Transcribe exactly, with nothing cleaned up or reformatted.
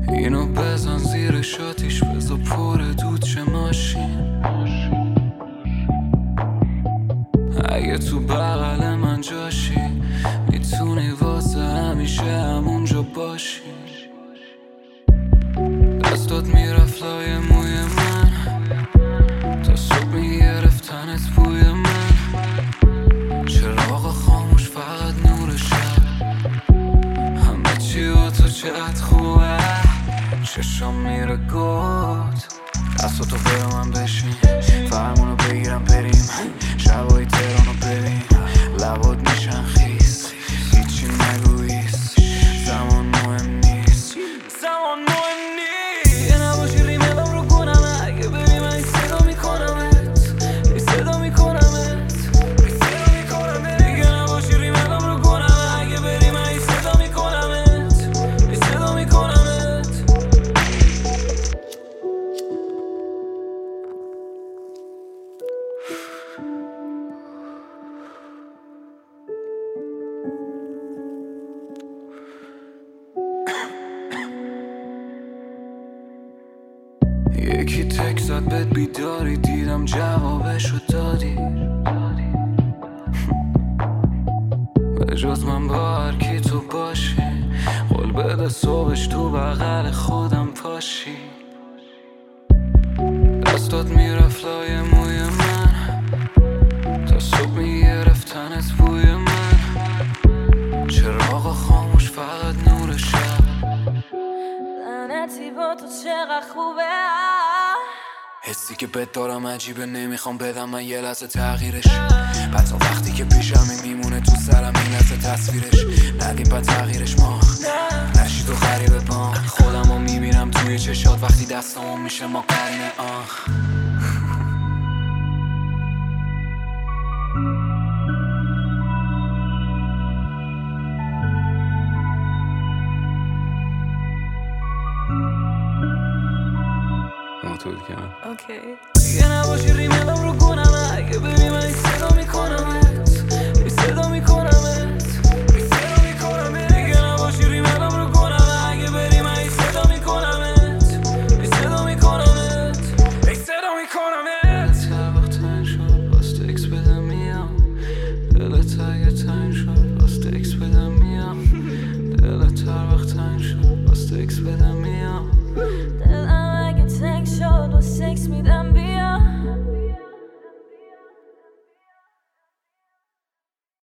اینو بزن زیر شاتیش، بزا پر دود چه ماشین. اگه تو بغل من جاشی میتونی واسه همیشه همونجا باشی. دستات میرفت لای موی من تا صبح میگرفتنت بوی من. چراغ خاموش فقط نور شب، همه چی با تو چقدر خوبه. چشم میره گفت دستاتو برو من بشین، فرمونو بگیرم بریم شبایی تهرانو بریم. لبات میشن خیس هیچی نگویست، زمان مهم نیست، زمان مهم نیست. یه نباشی ریملم رو کنم، اگه ببین من این صدا میکنمت، این صدا میکنمت، این صدا میکنمت. دیگه نباشی ریملم رو کنم، اگه ببین من این صدا میکنمت، این صدا میکنمت. یکی تک زد بهت بیداری، دیدم جوابشو دادی. به جز من با هر کی تو باشی، قول بده صبحش تو بغل خودم پاشی. دستات میرفت لای موی من تا صبح میگرفتنت بوی من. چراغ خاموش فقط نور شب، لعنتی با تو چقدر خوبه. حسی که بهت دارم عجیبه، نمیخوام بدم من یه لحظه تغییرش. بعد تا وقتی که پیشمی میمونه تو سرم این لحظه تصویرش. ندیم بعد تغییرش ما نشی تو غریبه با خودم رو میبینم توی چشات وقتی دستامو میشه ما قرینه. آخ معتود کنم اوکی. دیگه نباشی ریملم رو کنم، اگه ببین من این صدا میکنمت، این صدا میکنمت، این صدا میکنمت. دیگه نباشی ریملم رو کنم، اگه ببین من این صدا میکنمت، این صدا میکنمت، این صدا میکنمت. هر وقت تنگ شد باز تکس بدم میام، دلت اگه تنگ شد باز تکس بدم میام، دلت هر وقت تنگ شد باز تکس بدم